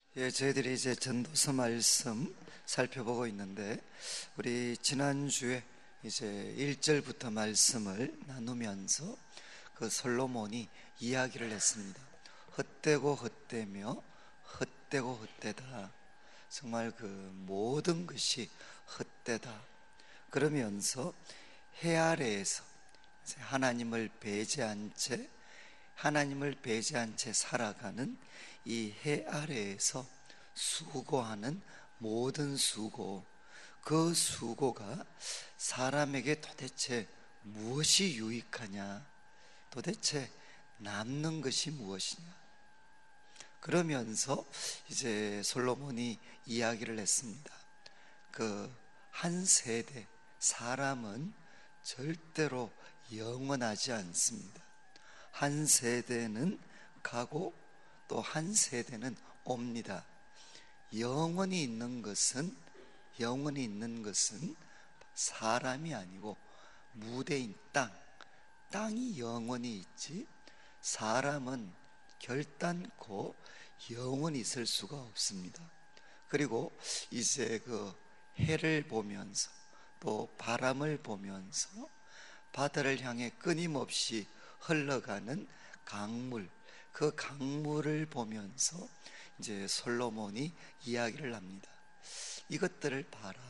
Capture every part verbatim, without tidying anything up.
예, 저희들이 이제 전도서 말씀 살펴보고 있는데, 우리 지난주에 이제 일 절부터 말씀을 나누면서 그 솔로몬이 이야기를 했습니다. 헛되고 헛되며 헛되고 헛되다. 정말 그 모든 것이 헛되다. 그러면서 해 아래에서 하나님을 배제한 채 하나님을 배제한 채 살아가는 이 해 아래에서 수고하는 모든 수고, 그 수고가 사람에게 도대체 무엇이 유익하냐, 도대체 남는 것이 무엇이냐. 그러면서 이제 솔로몬이 이야기를 했습니다. 그 한 세대 사람은 절대로 영원하지 않습니다. 한 세대는 가고 또 한 세대는 옵니다. 영원히 있는 것은 영원히 있는 것은 사람이 아니고 무대인 땅, 땅이 영원히 있지 사람은 결단코 영원히 있을 수가 없습니다. 그리고 이제 그 해를 보면서 또 바람을 보면서 바다를 향해 끊임없이 흘러가는 강물, 그 강물을 보면서 이제 솔로몬이 이야기를 합니다. 이것들을 봐라.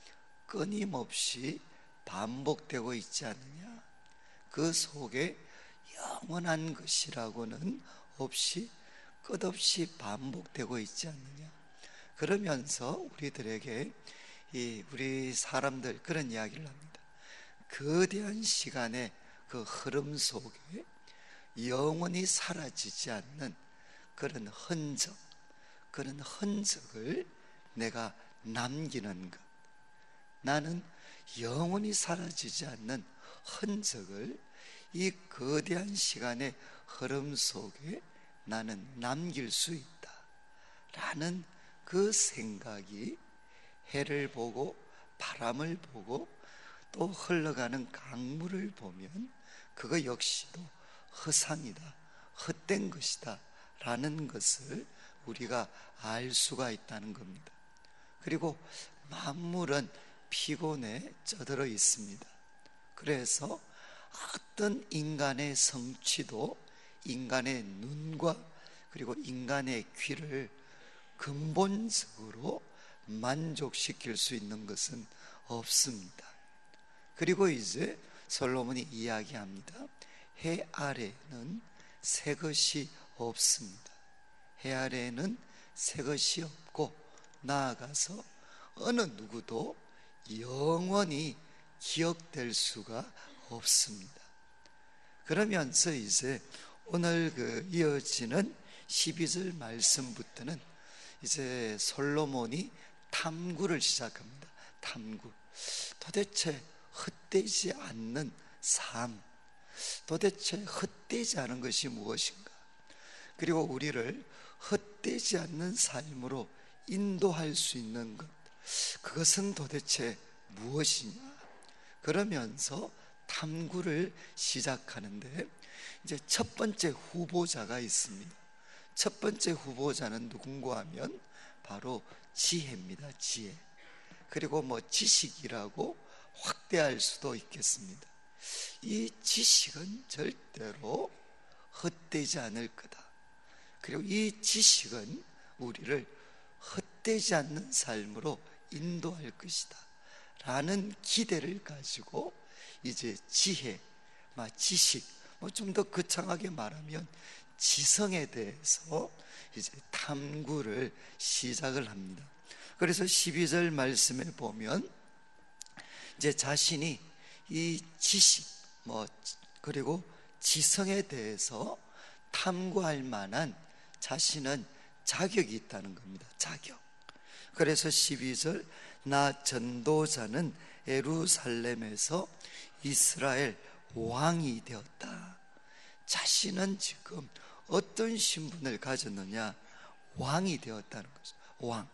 끊임없이 반복되고 있지 않느냐. 그 속에 영원한 것이라고는 없이 끝없이 반복되고 있지 않느냐. 그러면서 우리들에게 이 우리 사람들 그런 이야기를 합니다. 거대한 시간의 그 흐름 속에 영원히 사라지지 않는 그런 흔적, 그런 흔적을 내가 남기는 것. 나는 영원히 사라지지 않는 흔적을 이 거대한 시간의 흐름 속에 나는 남길 수 있다 라는 그 생각이 해를 보고 바람을 보고 또 흘러가는 강물을 보면 그거 역시도 허상이다, 헛된 것이다 라는 것을 우리가 알 수가 있다는 겁니다. 그리고 만물은 피곤에 쩌들어 있습니다. 그래서 어떤 인간의 성취도 인간의 눈과 그리고 인간의 귀를 근본적으로 만족시킬 수 있는 것은 없습니다. 그리고 이제 솔로몬이 이야기합니다. 해 아래에는 새 것이 없습니다. 해 아래에는 새 것이 없고 나아가서 어느 누구도 영원히 기억될 수가 없습니다. 그러면서 이제 오늘 그 이어지는 십이 절 말씀부터는 이제 솔로몬이 탐구를 시작합니다. 탐구. 도대체 헛되지 않는 삶, 도대체 헛되지 않은 것이 무엇인가? 그리고 우리를 헛되지 않는 삶으로 인도할 수 있는 것, 그것은 도대체 무엇이냐? 그러면서 탐구를 시작하는데 이제 첫 번째 후보자가 있습니다. 첫 번째 후보자는 누군가 하면 바로 지혜입니다. 지혜. 그리고 뭐 지식이라고 확대할 수도 있겠습니다. 이 지식은 절대로 헛되지 않을 거다. 그리고 이 지식은 우리를 헛되지 않는 삶으로 인도할 것이다 라는 기대를 가지고 이제 지혜, 지식, 뭐 좀 더 거창하게 말하면 지성에 대해서 이제 탐구를 시작을 합니다. 그래서 십이 절 말씀에 보면 이제 자신이 이 지식, 뭐 그리고 지성에 대해서 탐구할 만한 자신은 자격이 있다는 겁니다. 자격. 그래서 십이 절 나 전도자는 예루살렘에서 이스라엘 왕이 되었다. 자신은 지금 어떤 신분을 가졌느냐? 왕이 되었다는 거죠. 왕.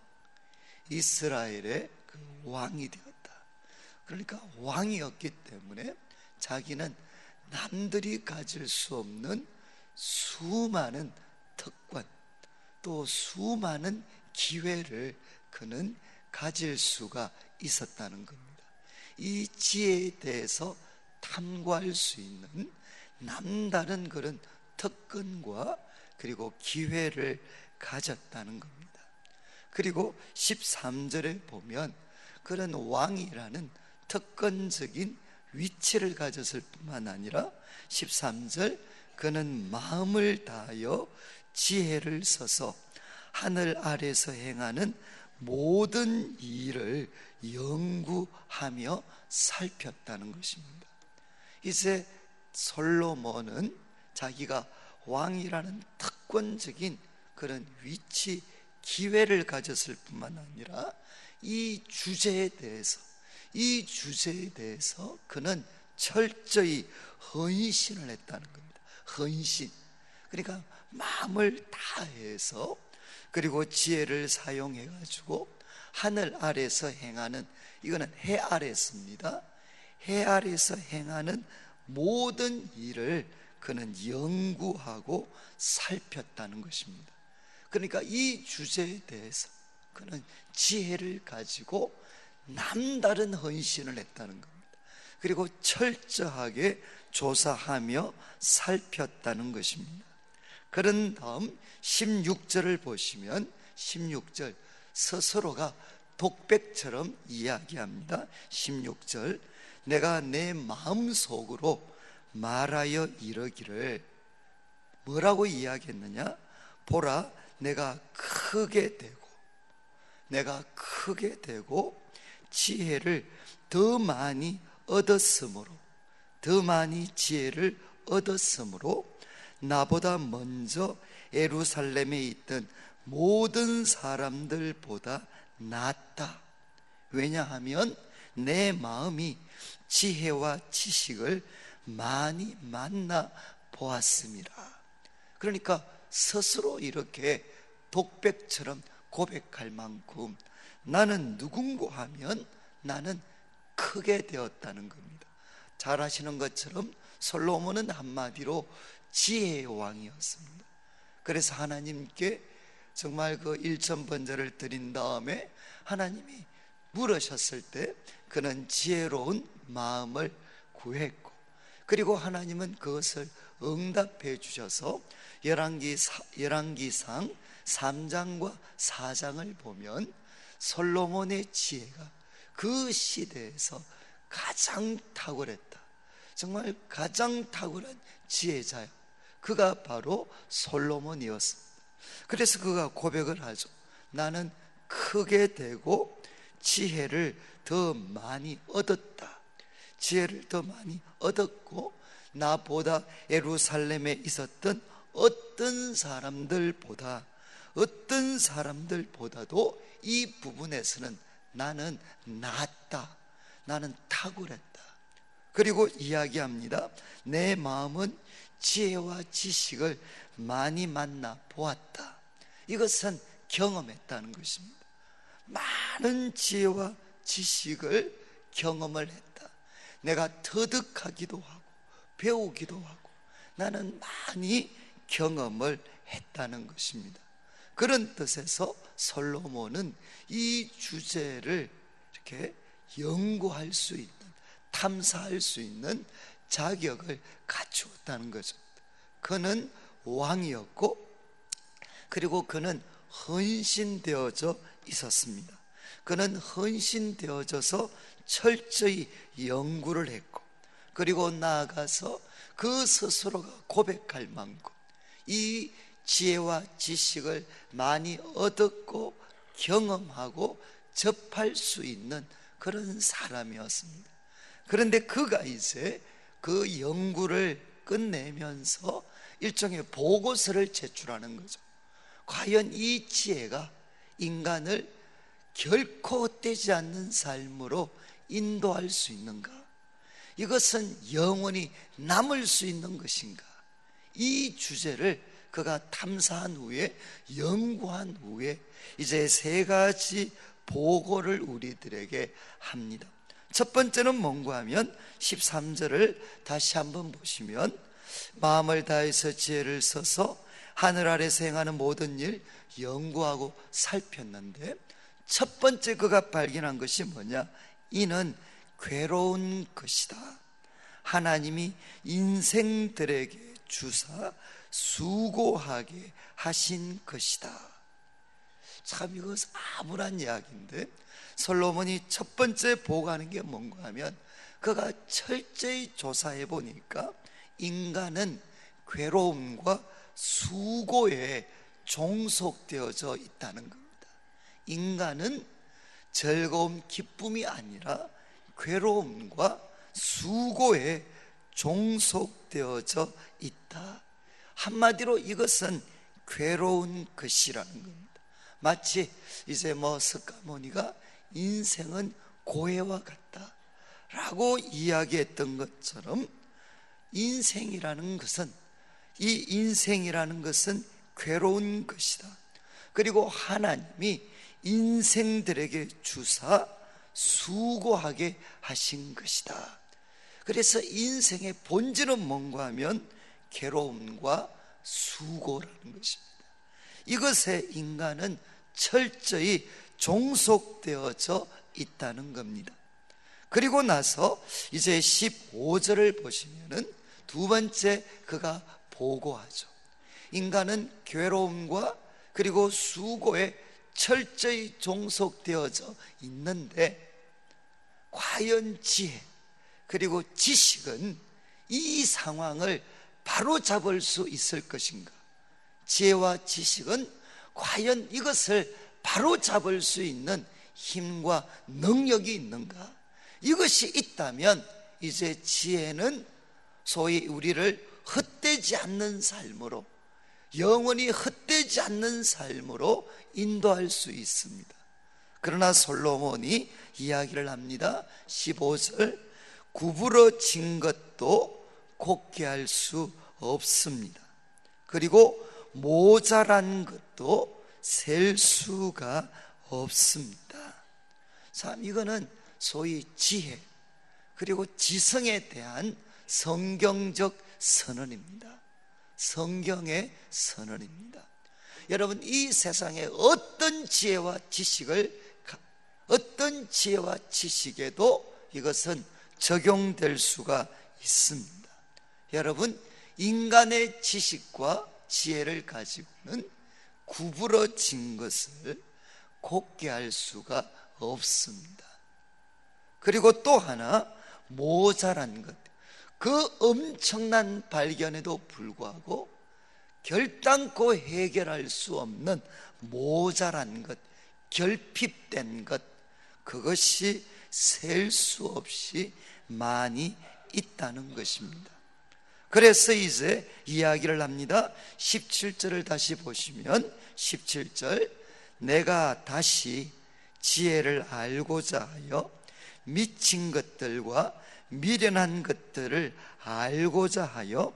이스라엘의 그 왕이 되었다. 그러니까 왕이었기 때문에 자기는 남들이 가질 수 없는 수많은 특권, 또 수많은 기회를 그는 가질 수가 있었다는 겁니다. 이 지혜에 대해서 탐구할 수 있는 남다른 그런 특권과 그리고 기회를 가졌다는 겁니다. 그리고 십삼 절에 보면 그런 왕이라는 특권적인 위치를 가졌을 뿐만 아니라 십삼 절 그는 마음을 다하여 지혜를 써서 하늘 아래서 행하는 모든 일을 연구하며 살폈다는 것입니다. 이제 솔로몬은 자기가 왕이라는 특권적인 그런 위치, 기회를 가졌을 뿐만 아니라 이 주제에 대해서 이 주제에 대해서 그는 철저히 헌신을 했다는 겁니다. 헌신. 그러니까 마음을 다해서 그리고 지혜를 사용해 가지고 하늘 아래서 행하는, 이거는 해 아래서입니다. 해 아래서 행하는 모든 일을 그는 연구하고 살폈다는 것입니다. 그러니까 이 주제에 대해서 그는 지혜를 가지고 남다른 헌신을 했다는 겁니다. 그리고 철저하게 조사하며 살폈다는 것입니다. 그런 다음 십육 절을 보시면 십육 절 스스로가 독백처럼 이야기합니다. 십육 절 내가 내 마음속으로 말하여 이르기를, 뭐라고 이야기했느냐? 보라, 내가 크게 되고 내가 크게 되고 지혜를 더 많이 얻었으므로 더 많이 지혜를 얻었으므로 나보다 먼저 예루살렘에 있던 모든 사람들보다 낫다. 왜냐하면 내 마음이 지혜와 지식을 많이 만나 보았음이라. 그러니까 스스로 이렇게 독백처럼 고백할 만큼 나는 누군고 하면 나는 크게 되었다는 겁니다. 잘 아시는 것처럼 솔로몬은 한마디로 지혜의 왕이었습니다. 그래서 하나님께 정말 그 일천 번제를 드린 다음에 하나님이 물으셨을 때 그는 지혜로운 마음을 구했고, 그리고 하나님은 그것을 응답해 주셔서 열왕기, 열왕기상 삼 장과 사 장을 보면 솔로몬의 지혜가 그 시대에서 가장 탁월했다. 정말 가장 탁월한 지혜자야. 그가 바로 솔로몬이었습니다. 그래서 그가 고백을 하죠. 나는 크게 되고 지혜를 더 많이 얻었다. 지혜를 더 많이 얻었고 나보다 예루살렘에 있었던 어떤 사람들보다 어떤 사람들보다도 이 부분에서는 나는 낫다. 나는 탁월했다. 그리고 이야기합니다. 내 마음은 지혜와 지식을 많이 만나 보았다. 이것은 경험했다는 것입니다. 많은 지혜와 지식을 경험을 했다. 내가 터득하기도 하고 배우기도 하고 나는 많이 경험을 했다는 것입니다. 그런 뜻에서 솔로몬은 이 주제를 이렇게 연구할 수 있는, 탐사할 수 있는 자격을 갖추었다는 거죠. 그는 왕이었고 그리고 그는 헌신되어져 있었습니다. 그는 헌신되어져서 철저히 연구를 했고 그리고 나아가서 그 스스로가 고백할 만큼 이 지혜와 지식을 많이 얻었고 경험하고 접할 수 있는 그런 사람이었습니다. 그런데 그가 이제 그 연구를 끝내면서 일종의 보고서를 제출하는 거죠. 과연 이 지혜가 인간을 결코 헛되지 않는 삶으로 인도할 수 있는가? 이것은 영원히 남을 수 있는 것인가? 이 주제를 그가 탐사한 후에 연구한 후에 이제 세 가지 보고를 우리들에게 합니다. 첫 번째는 뭔가 하면 십삼 절을 다시 한번 보시면 마음을 다해서 지혜를 써서 하늘 아래서 행하는 모든 일 연구하고 살폈는데 첫 번째 그가 발견한 것이 뭐냐? 이는 괴로운 것이다. 하나님이 인생들에게 주사 수고하게 하신 것이다. 참 이거 아무런 이야기인데 솔로몬이 첫 번째 보고하는 게 뭔가 하면 그가 철저히 조사해 보니까 인간은 괴로움과 수고에 종속되어져 있다는 겁니다. 인간은 즐거움, 기쁨이 아니라 괴로움과 수고에 종속되어져 있다. 한마디로 이것은 괴로운 것이라는 겁니다. 마치 이제 뭐 스카모니가 인생은 고해와 같다 라고 이야기했던 것처럼 인생이라는 것은 이 인생이라는 것은 괴로운 것이다. 그리고 하나님이 인생들에게 주사 수고하게 하신 것이다. 그래서 인생의 본질은 뭔가 하면 괴로움과 수고라는 것입니다. 이것에 인간은 철저히 종속되어져 있다는 겁니다. 그리고 나서 이제 십오 절을 보시면은 두 번째 그가 보고하죠. 인간은 괴로움과 그리고 수고에 철저히 종속되어져 있는데 과연 지혜 그리고 지식은 이 상황을 바로잡을 수 있을 것인가? 지혜와 지식은 과연 이것을 바로잡을 수 있는 힘과 능력이 있는가? 이것이 있다면 이제 지혜는 소위 우리를 헛되지 않는 삶으로, 영원히 헛되지 않는 삶으로 인도할 수 있습니다. 그러나 솔로몬이 이야기를 합니다. 십오 절, 구부러진 것도 곱게 할 수 없습니다. 그리고 모자란 것도 셀 수가 없습니다. 참 이거는 소위 지혜 그리고 지성에 대한 성경적 선언입니다. 성경의 선언입니다. 여러분, 이 세상에 어떤 지혜와 지식을 어떤 지혜와 지식에도 이것은 적용될 수가 있습니다. 여러분, 인간의 지식과 지혜를 가지고는 구부러진 것을 곱게 할 수가 없습니다. 그리고 또 하나, 모자란 것, 그 엄청난 발견에도 불구하고 결단코 해결할 수 없는 모자란 것, 결핍된 것, 그것이 셀 수 없이 많이 있다는 것입니다. 그래서 이제 이야기를 합니다. 십칠 절을 다시 보시면 십칠 절, 내가 다시 지혜를 알고자 하여 미친 것들과 미련한 것들을 알고자 하여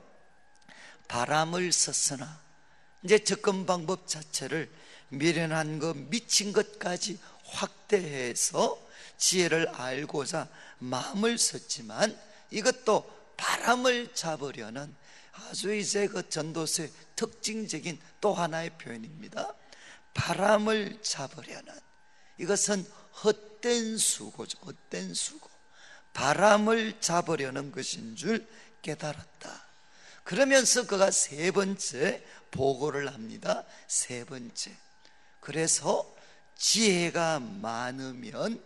바람을 썼으나, 이제 접근 방법 자체를 미련한 것, 미친 것까지 확대해서 지혜를 알고자 마음을 썼지만 이것도 바람을 잡으려는 아주 이제 그 전도서의 특징적인 또 하나의 표현입니다. 바람을 잡으려는, 이것은 헛된 수고죠. 헛된 수고. 바람을 잡으려는 것인 줄 깨달았다. 그러면서 그가 세 번째 보고를 합니다. 세 번째, 그래서 지혜가 많으면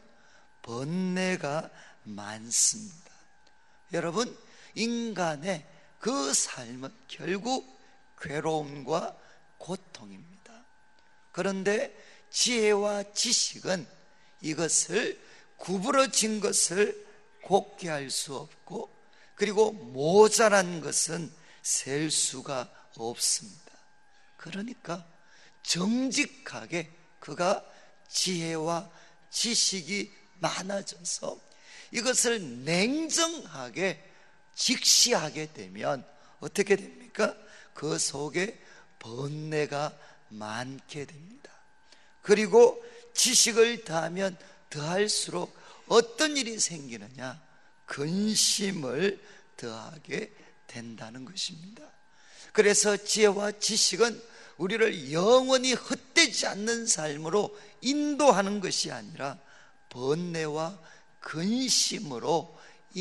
번뇌가 많습니다. 여러분, 인간의 그 삶은 결국 괴로움과 고통입니다. 그런데 지혜와 지식은 이것을, 구부러진 것을 곱게 할 수 없고, 그리고 모자란 것은 셀 수가 없습니다. 그러니까 정직하게 그가 지혜와 지식이 많아져서 이것을 냉정하게 직시하게 되면 어떻게 됩니까? 그 속에 번뇌가 많게 됩니다. 그리고 지식을 더하면 더할수록 어떤 일이 생기느냐? 근심을 더하게 된다는 것입니다. 그래서 지혜와 지식은 우리를 영원히 헛되지 않는 삶으로 인도하는 것이 아니라 번뇌와 근심으로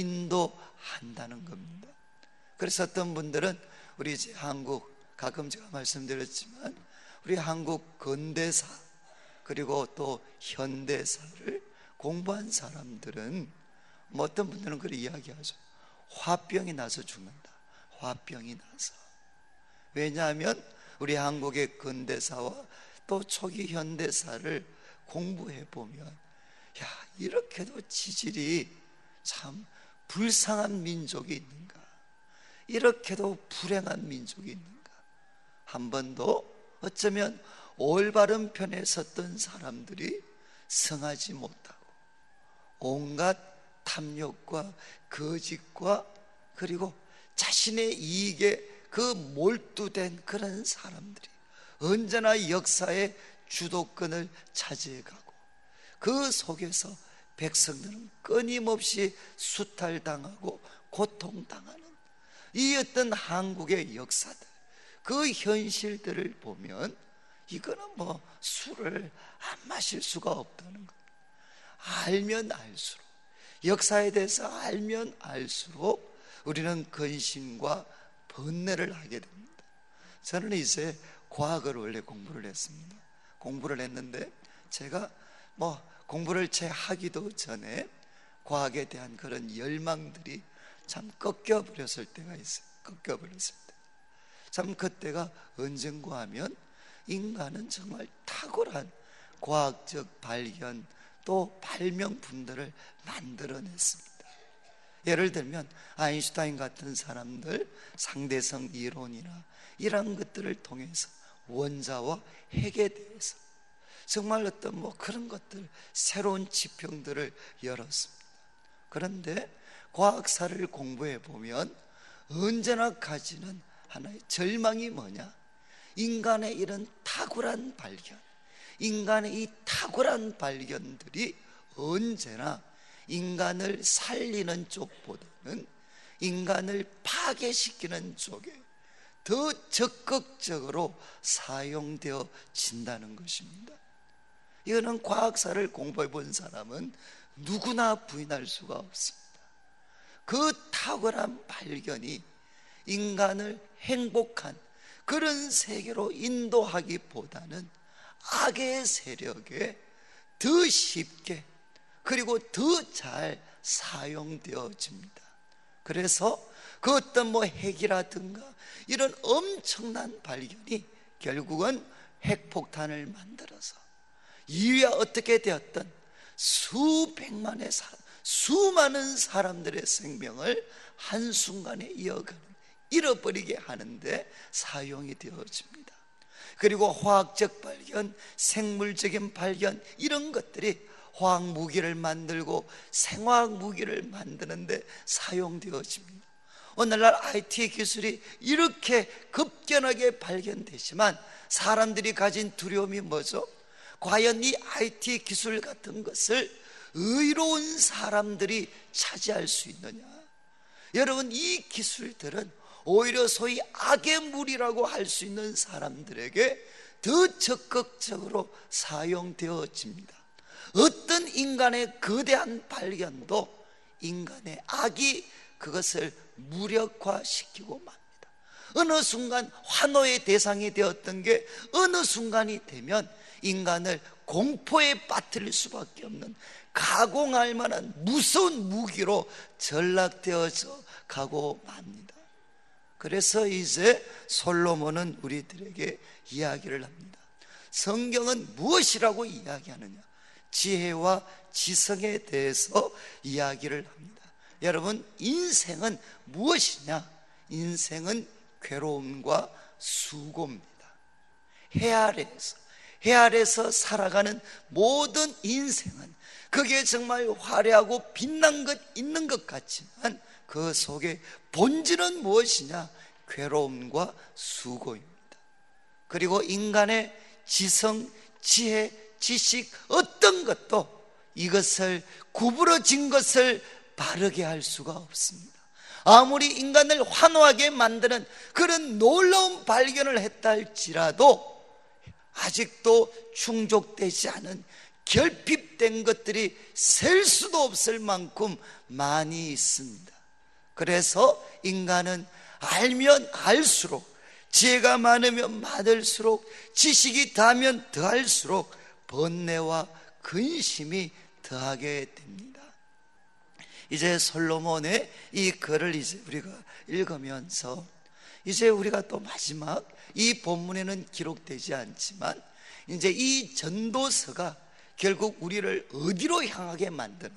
인도한다는 겁니다. 그래서 어떤 분들은 우리 이제 한국, 가끔 제가 말씀드렸지만 우리 한국 근대사 그리고 또 현대사를 공부한 사람들은 뭐 어떤 분들은 그렇게 이야기하죠. 화병이 나서 죽는다. 화병이 나서. 왜냐하면 우리 한국의 근대사와 또 초기 현대사를 공부해 보면, 야, 이렇게도 지질이 참 불쌍한 민족이 있는가, 이렇게도 불행한 민족이 있는가. 한 번도 어쩌면 올바른 편에 섰던 사람들이 성하지 못하고 온갖 탐욕과 거짓과 그리고 자신의 이익에 그 몰두된 그런 사람들이 언제나 역사의 주도권을 차지해가고, 그 속에서 백성들은 끊임없이 수탈당하고 고통당하는 이 어떤 한국의 역사들, 그 현실들을 보면 이거는 뭐 술을 안 마실 수가 없다는 것. 알면 알수록, 역사에 대해서 알면 알수록 우리는 근심과 번뇌를 하게 됩니다. 저는 이제 과학을 원래 공부를 했습니다. 공부를 했는데 제가 뭐 공부를 채 하기도 전에 과학에 대한 그런 열망들이 참 꺾여버렸을 때가 있어요. 꺾여버렸을 때. 참 그때가 언젠가 하면 인간은 정말 탁월한 과학적 발견 또 발명품들을 만들어냈습니다. 예를 들면 아인슈타인 같은 사람들 상대성 이론이나 이런 것들을 통해서 원자와 핵에 대해서 정말 어떤 뭐 그런 것들, 새로운 지평들을 열었습니다. 그런데 과학사를 공부해 보면 언제나 가지는 하나의 절망이 뭐냐, 인간의 이런 탁월한 발견, 인간의 이 탁월한 발견들이 언제나 인간을 살리는 쪽보다는 인간을 파괴시키는 쪽에 더 적극적으로 사용되어진다는 것입니다. 이거는 과학사를 공부해 본 사람은 누구나 부인할 수가 없습니다. 그 탁월한 발견이 인간을 행복한 그런 세계로 인도하기보다는 악의 세력에 더 쉽게 그리고 더 잘 사용되어집니다. 그래서 그 어떤 뭐 핵이라든가 이런 엄청난 발견이 결국은 핵폭탄을 만들어서 이유야 어떻게 되었든 수백만의 사람, 수많은 사람들의 생명을 한순간에 이어가는, 잃어버리게 하는데 사용이 되어집니다. 그리고 화학적 발견, 생물적인 발견, 이런 것들이 화학 무기를 만들고 생화학 무기를 만드는데 사용되어집니다. 오늘날 아이티 기술이 이렇게 급격하게 발견되지만 사람들이 가진 두려움이 뭐죠? 과연 이 아이티 기술 같은 것을 의로운 사람들이 차지할 수 있느냐? 여러분, 이 기술들은 오히려 소위 악의 물이라고 할 수 있는 사람들에게 더 적극적으로 사용되어집니다. 어떤 인간의 거대한 발견도 인간의 악이 그것을 무력화시키고 맙니다. 어느 순간 환호의 대상이 되었던 게 어느 순간이 되면 인간을 공포에 빠뜨릴 수밖에 없는, 가공할 만한 무서운 무기로 전락되어져 가고 맙니다. 그래서 이제 솔로몬은 우리들에게 이야기를 합니다. 성경은 무엇이라고 이야기하느냐? 지혜와 지성에 대해서 이야기를 합니다. 여러분, 인생은 무엇이냐? 인생은 괴로움과 수고입니다. 해 아래에서 해 아래에서 살아가는 모든 인생은 그게 정말 화려하고 빛난 것 있는 것 같지만 그 속에 본질은 무엇이냐? 괴로움과 수고입니다. 그리고 인간의 지성, 지혜, 지식 어떤 것도 이것을 구부러진 것을 바르게 할 수가 없습니다. 아무리 인간을 환호하게 만드는 그런 놀라운 발견을 했다 할지라도 아직도 충족되지 않은 결핍된 것들이 셀 수도 없을 만큼 많이 있습니다. 그래서 인간은 알면 알수록, 지혜가 많으면 많을수록, 지식이 더하면 더할수록 번뇌와 근심이 더하게 됩니다. 이제 솔로몬의 이 글을 이제 우리가 읽으면서 이제 우리가 또 마지막, 이 본문에는 기록되지 않지만 이제 이 전도서가 결국 우리를 어디로 향하게 만드느냐,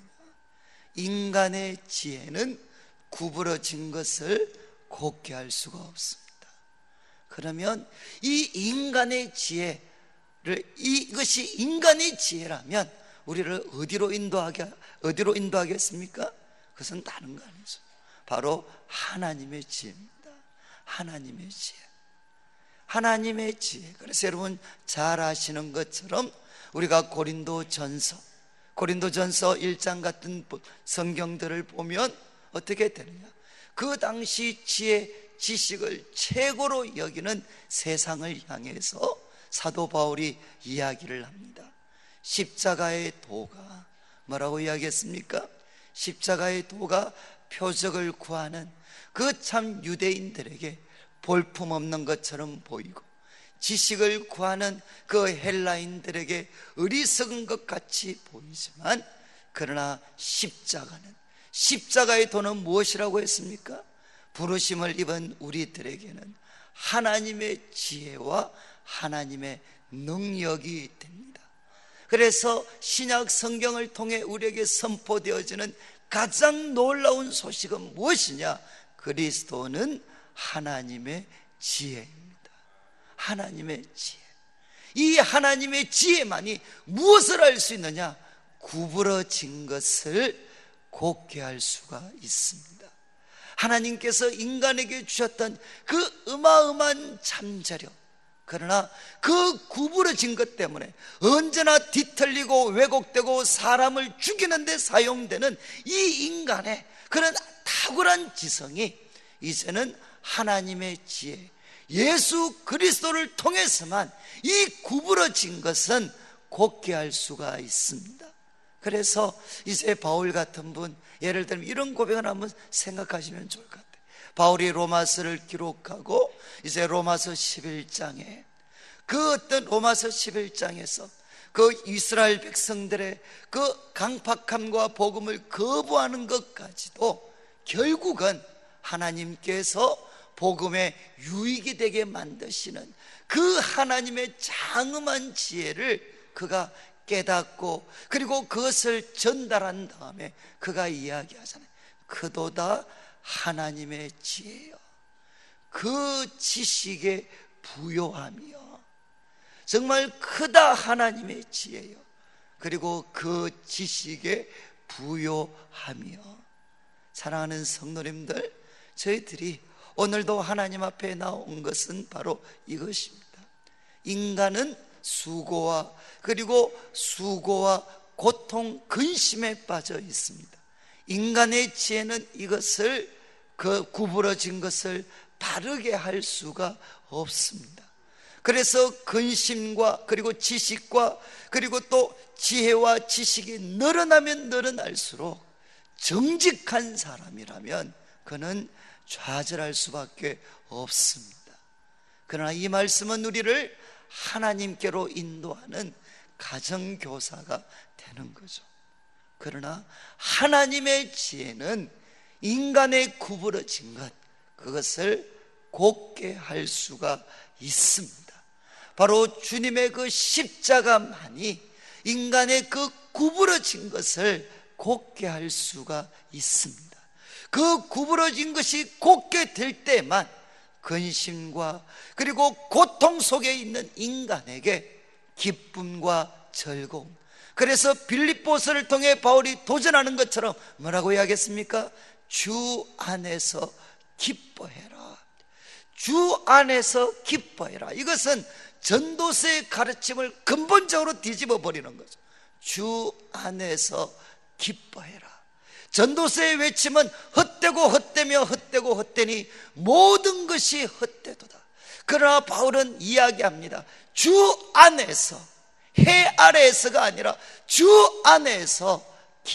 인간의 지혜는 구부러진 것을 곱게 할 수가 없습니다. 그러면 이 인간의 지혜를, 이것이 인간의 지혜라면 우리를 어디로 인도하게, 어디로 인도하겠습니까? 그것은 다른 거 아니죠. 바로 하나님의 지혜입니다. 하나님의 지혜. 하나님의 지혜. 그래서 여러분 잘 아시는 것처럼 우리가 고린도전서, 고린도전서 일 장 같은 성경들을 보면 어떻게 되느냐, 그 당시 지혜, 지식을 최고로 여기는 세상을 향해서 사도 바울이 이야기를 합니다. 십자가의 도가 뭐라고 이야기했습니까? 십자가의 도가 표적을 구하는 그 참 유대인들에게 볼품없는 것처럼 보이고, 지식을 구하는 그 헬라인들에게 어리석은 것 같이 보이지만, 그러나 십자가는, 십자가의 도는 무엇이라고 했습니까? 부르심을 입은 우리들에게는 하나님의 지혜와 하나님의 능력이 됩니다. 그래서 신약 성경을 통해 우리에게 선포되어지는 가장 놀라운 소식은 무엇이냐? 그리스도는 하나님의 지혜입니다. 하나님의 지혜. 이 하나님의 지혜만이 무엇을 할 수 있느냐? 구부러진 것을 곱게 할 수가 있습니다. 하나님께서 인간에게 주셨던 그 어마어마한 잠재력, 그러나 그 구부러진 것 때문에 언제나 뒤틀리고 왜곡되고 사람을 죽이는 데 사용되는 이 인간의 그런 탁월한 지성이 이제는 하나님의 지혜, 예수 그리스도를 통해서만 이 구부러진 것은 곱게 할 수가 있습니다. 그래서 이제 바울 같은 분, 예를 들면 이런 고백을 한번 생각하시면 좋을 것 같아요. 바울이 로마서를 기록하고 이제 로마서 십일 장에 그 어떤 로마서 십일 장에서 그 이스라엘 백성들의 그 강팍함과 복음을 거부하는 것까지도 결국은 하나님께서 복음의 유익이 되게 만드시는 그 하나님의 장엄한 지혜를 그가 깨닫고, 그리고 그것을 전달한 다음에 그가 이야기하잖아요. 그도다 하나님의 지혜요, 그 지식의 부요함이요, 정말 크다 하나님의 지혜요, 그리고 그 지식의 부요함이요. 사랑하는 성도님들, 저희들이 오늘도 하나님 앞에 나온 것은 바로 이것입니다. 인간은 수고와, 그리고 수고와 고통, 근심에 빠져 있습니다. 인간의 지혜는 이것을, 그 구부러진 것을 바르게 할 수가 없습니다. 그래서 근심과 그리고 지식과 그리고 또 지혜와 지식이 늘어나면 늘어날수록 정직한 사람이라면 그는 좌절할 수밖에 없습니다. 그러나 이 말씀은 우리를 하나님께로 인도하는 가정교사가 되는 거죠. 그러나 하나님의 지혜는 인간의 구부러진 것, 그것을 곱게 할 수가 있습니다. 바로 주님의 그 십자가만이 인간의 그 구부러진 것을 곱게 할 수가 있습니다. 그 구부러진 것이 곱게 될 때만 근심과 그리고 고통 속에 있는 인간에게 기쁨과 즐거움, 그래서 빌립보서를 통해 바울이 도전하는 것처럼 뭐라고 이야기했습니까? 주 안에서 기뻐해라. 주 안에서 기뻐해라. 이것은 전도서의 가르침을 근본적으로 뒤집어 버리는 거죠. 주 안에서 기뻐해라. 전도서의 외침은 헛되고 헛되며 헛되고 헛되니 모든 것이 헛되도다. 그러나 바울은 이야기합니다. 주 안에서, 해 아래에서가 아니라 주 안에서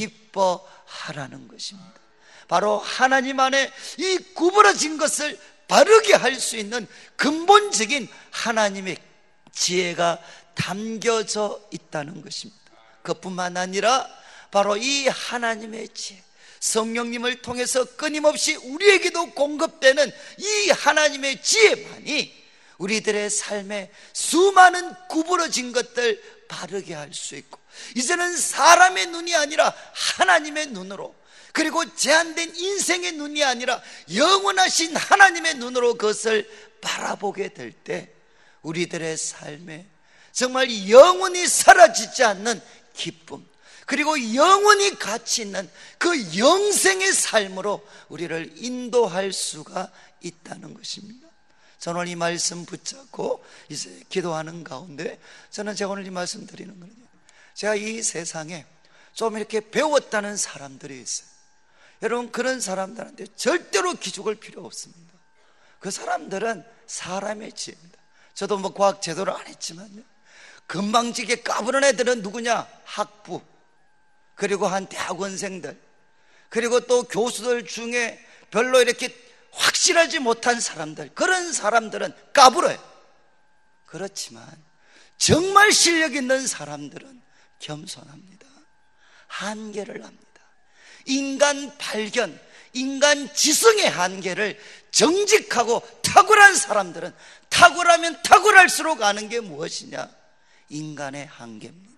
기뻐하라는 것입니다. 바로 하나님 안에 이 구부러진 것을 바르게 할 수 있는 근본적인 하나님의 지혜가 담겨져 있다는 것입니다. 그뿐만 아니라 바로 이 하나님의 지혜, 성령님을 통해서 끊임없이 우리에게도 공급되는 이 하나님의 지혜만이 우리들의 삶에 수많은 구부러진 것들 바르게 할 수 있고, 이제는 사람의 눈이 아니라 하나님의 눈으로, 그리고 제한된 인생의 눈이 아니라 영원하신 하나님의 눈으로 그것을 바라보게 될 때 우리들의 삶에 정말 영원히 사라지지 않는 기쁨, 그리고 영원히 가치 있는 그 영생의 삶으로 우리를 인도할 수가 있다는 것입니다. 저는 오늘 이 말씀 붙잡고 이제 기도하는 가운데 저는 제가 오늘 이 말씀 드리는 거예요. 제가 이 세상에 좀 이렇게 배웠다는 사람들이 있어요. 여러분, 그런 사람들한테 절대로 기죽을 필요 없습니다. 그 사람들은 사람의 지혜입니다. 저도 뭐 과학 제도를 안 했지만요, 금방지게 까부는 애들은 누구냐? 학부, 그리고 한 대학원생들, 그리고 또 교수들 중에 별로 이렇게 확실하지 못한 사람들, 그런 사람들은 까불어요. 그렇지만 정말 실력 있는 사람들은 겸손합니다. 한계를 압니다. 인간 발견, 인간 지성의 한계를 정직하고 탁월한 사람들은 탁월하면 탁월할수록 아는 게 무엇이냐? 인간의 한계입니다.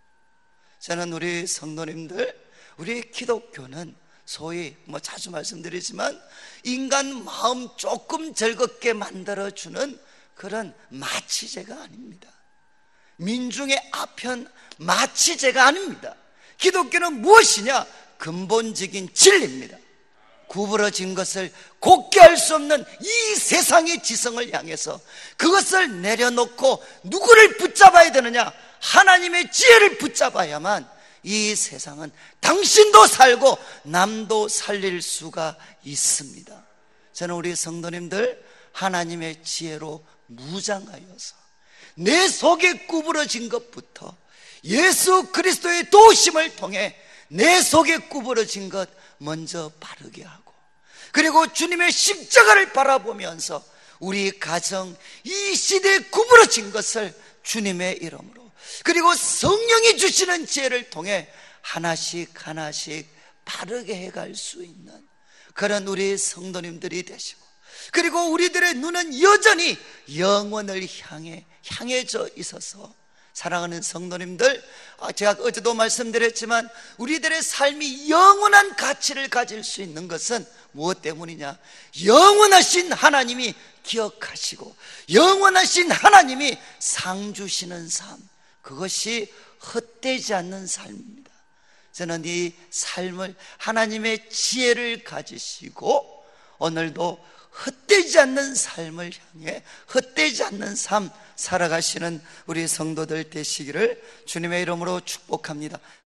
저는 우리 성도님들, 우리 기독교는 소위 뭐 자주 말씀드리지만 인간 마음 조금 즐겁게 만들어주는 그런 마취제가 아닙니다. 민중의 아편 마취제가 아닙니다. 기독교는 무엇이냐? 근본적인 진리입니다. 구부러진 것을 곧게 할 수 없는 이 세상의 지성을 향해서 그것을 내려놓고 누구를 붙잡아야 되느냐? 하나님의 지혜를 붙잡아야만 이 세상은 당신도 살고 남도 살릴 수가 있습니다. 저는 우리 성도님들 하나님의 지혜로 무장하여서 내 속에 구부러진 것부터 예수 그리스도의 도우심을 통해 내 속에 구부러진 것 먼저 바르게 하고, 그리고 주님의 십자가를 바라보면서 우리 가정, 이 시대에 구부러진 것을 주님의 이름으로, 그리고 성령이 주시는 지혜를 통해 하나씩 하나씩 바르게 해갈 수 있는 그런 우리 성도님들이 되시고, 그리고 우리들의 눈은 여전히 영원을 향해 향해져 있어서, 사랑하는 성도님들, 제가 어제도 말씀드렸지만 우리들의 삶이 영원한 가치를 가질 수 있는 것은 무엇 때문이냐? 영원하신 하나님이 기억하시고 영원하신 하나님이 상 주시는 삶, 그것이 헛되지 않는 삶입니다. 저는 이 삶을 하나님의 지혜를 가지시고 오늘도 헛되지 않는 삶을 향해 헛되지 않는 삶 살아가시는 우리 성도들 되시기를 주님의 이름으로 축복합니다.